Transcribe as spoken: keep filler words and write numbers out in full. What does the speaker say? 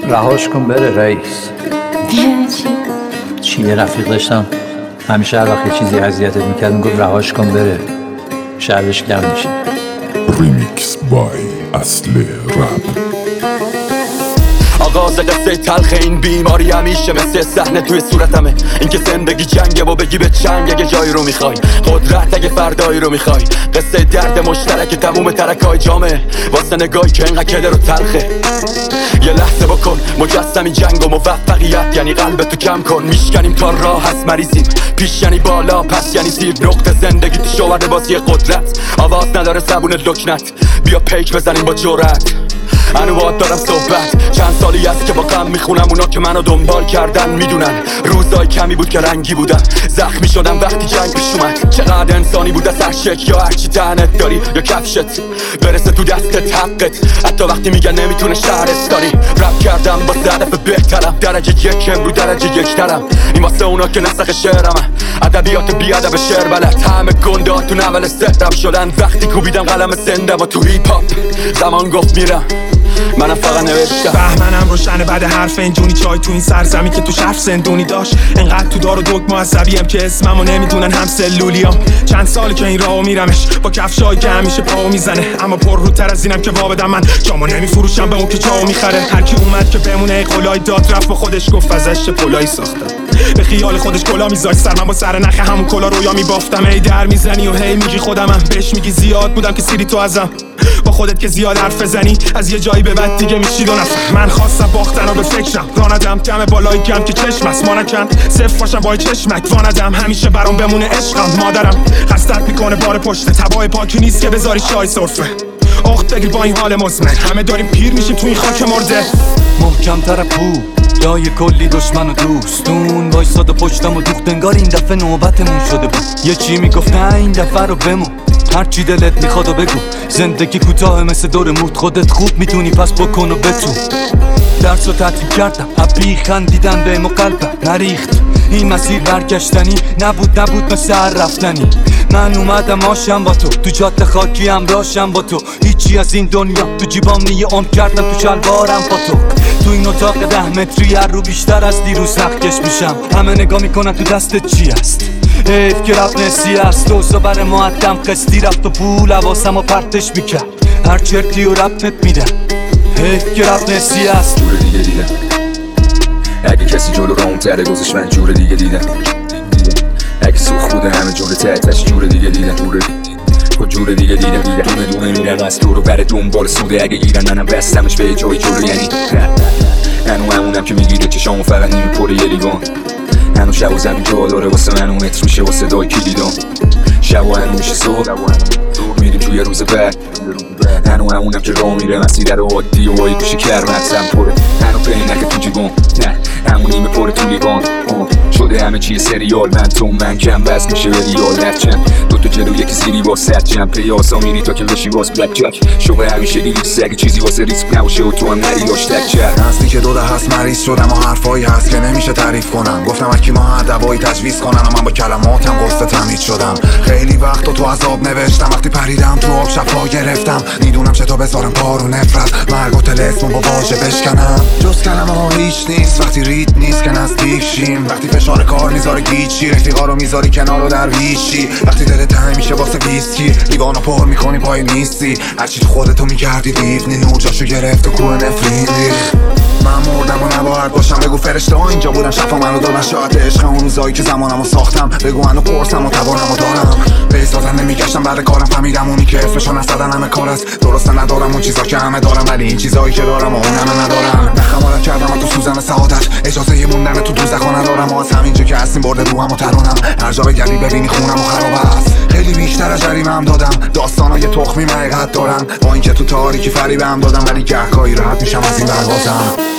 رهاش کن بره رئیس. چی؟ چی؟ یه رفیق داشتم همیشه هر وقت یه چیزی اذیتت میکرد میگفت رهاش کن بره، شرش گرم میشه. ریمیکس بای اصل رپ. آغاز قصه تلخ این بیماری همیشه مثل صحنه توی صورتمه. اینکه زندگی جنگه و بگی به چنگ اگه جایی رو میخوای، قدرت اگه فردایی رو میخوای. قصه درد مشترک تموم ترکای جامعه واسه نگاهی که اینقدر کدر و تلخه. یه لحظه بکن مجسمی جنگ و موفقیت یعنی قلبتو کم کن. میشکنیم تا راه هست مریضیم، پیش یعنی بالا پس یعنی زیر. نقطه زندگی تو شورده بازی قدرت، آواز نداره زبون لکنت. بیا پیک بزنیم با جرأت. انواد دارم صحبت، چند سالی است که با غم میخونم. اونا که منو دنبال کردن میدونن روزای کمی بود که رنگی بودم. زخمی شدم وقتی جنگ پیش اومد. چقدر انسانی بود از هر شک، یا هرچی تنت داری یا کفشت برسه تو دستت حقت. حتی وقتی میگن نمیتونه شهرت داری. رپ کردم با هدف بهترم، درجه یکم رو درجه یکترم. این واسه اونا که نسخ شعرمه، ادبیات بی ادب شعر بلد. همه گنده تو نول سهرم شدن وقتی کوبیدم قلم زنده و تو هیپ هاپ. زمان گفت میرم، منم فقط نوشتم. بهمنم روشنه بعد حرف این جونی چای تو این سرزمین که تو شرف زندونی داشت. انقدر تو دار و دک معصبیم که اسممو نمیدونن هم سلولیام. چند سالی که این راهو میرمش با کفشایی که همیشه پاو میزنه، اما پر روتر از اینم که وابدم. من جامو نمیفروشم به اون که جاو میخره. هر کی اومد که بمونه قلای داد رفت با خودش گفت ازش پلای ساختم. به خیال خودش کلا میذاشت سر، من با سر نخ همون کلا رویا میبافتم. ای در میزنی و هی میگی خودمم، بهش میگی زیاد بودم که سیری تو ازم. با خودت که زیاد حرف بزنی از یه جایی به بعد دیگه میشی دو نفر. من خواستم باختن رو به فکرم، راندم دم بالای کم که چشم است. ما نکن صفر باشم با چشمک واندم، همیشه برام بمونه عشقم. مادرم خستت میکنه بار پشت، تبای پاکی نیست که بذاری شای سرفه. اخت بگیر با این حال مزمن، همه داریم پیر میشیم تو این خاک مرده. محکم تر پو جای کلی دشمن و دوستون وایساد و پشتم و دوخت. انگار این دفعه نوبتمون شده بود. یه چی میگفت نه این دفعه رو بمون، هرچی دلت میخواد و بگو. زندگی کوتاه مثل دور موت، خودت خوب میتونی پس بکن و بتون. درس رو تعطیل کردم، حبی خندیدن بهم و قلبم نریخت. این مسیر برگشتنی نبود نبود مثل هر رفتنی. من اومدم آشم با تو، تو جاده خاکی هم راشم با تو. هیچی از این دنیا تو جیبام نیه، عمر کردم تو شلوارم با تو. تو این اتاق ده متری هر رو بیشتر از دیروز نقکش میشم. همه نگاه میکنن تو دستت چی است. حیف که رفت نسی است، دوزا بر معدم قسطی رفت و پول حواسم و پرتش میکرد. هر چرتی و رپت میدم، حیف که رفت نسی است. جور دیگه دیدم اگه کسی جلو رام تره گذاشت، من جور دیگه دیدم. اگه سوخ بوده همه جور تحتش، جور دیگه دیدم. جور با جور دیگه دیدم دونه دونه میرم از تو رو بره دنبال سوده. اگه گیرن منم بستمش به جای جور، یعنی هنو همونم که میگیره چشامو فقط نیمی پر یه لیوان. هنو شب و زمین جا داره واسه من و متر میشه واسه دای کلیدان. شب و هنو میشه صبح میریم توی روز بعد. هنو همونم که راه میره مسیر رو عادی و هایی گوشه کرمتم پره. هنو پی نکه تو جیبان، نه همون نیمه پره تو لیوان. شده همه چیه سریال، من تو من کم بس میشه به ریال. نفچم دوتا جلو یکی زیری واسه جمع پیاسا میری تا که بشی واس بلک جاک. شوقه همیشه دیلیست اگه چیزی واسه ریسک نباشه و تو هم نری داشتک کرد. هستی که دوده هست مریض شدم و حرفایی هست که نمیشه تعریف کنم. گفتم اکی ما هر دوایی تجویز کنن و من با کلماتم قصد تمیز شدم. خیلی وقت و تو عذاب نوشتم، وقتی پریدم تو آب شفا گرفتم. میدونم چطور بذارم کارو نفرت، مرگ و تلسمون با واژه بشکنم. جز کلمه ها هیچ نیست وقتی ریت نیست که نزدیک شیم. وقتی فشار کار میذاره گیچی، رفیقا رو میذاری کنار و در ویشی. وقتی دلت تنگ میشه واسه ویسکی، لیوانو پر میکنی پای نیستی. هرچی تو خودتو میگردی دیوونی، نور جاشو گرفت و کوه نفرین ریخ. من مردم و نباید باشم، بگو فرشته ها اینجا بودن شفا منو دادن. شاید عشق اون روزایی که زمانمو ساختم، بگو منو قرصم و توانمو دارم. به سازن نمیگشتم بعد کارم، فهمیدم اونی که اسمشو نزدن همه کار است. درسته ندارم اون چیزا که همه دارم، ولی این چیزایی که دارم و اون همه ندارم. نخمارت کردم و تو سوزن سعادت، اجازه یه موندن تو دوزخا ندارم. و از همینجا که هستیم برده روحم و ترانم، هر جا بگردی ببینی خونم و خراب است. خیلی بیشتر از جریمه هم دادم، داستانای تخمی حقیقت دارن. با اینکه تو تاریکی فریبم دادم، ولی گهگاهی راحت میشم از این دروازم.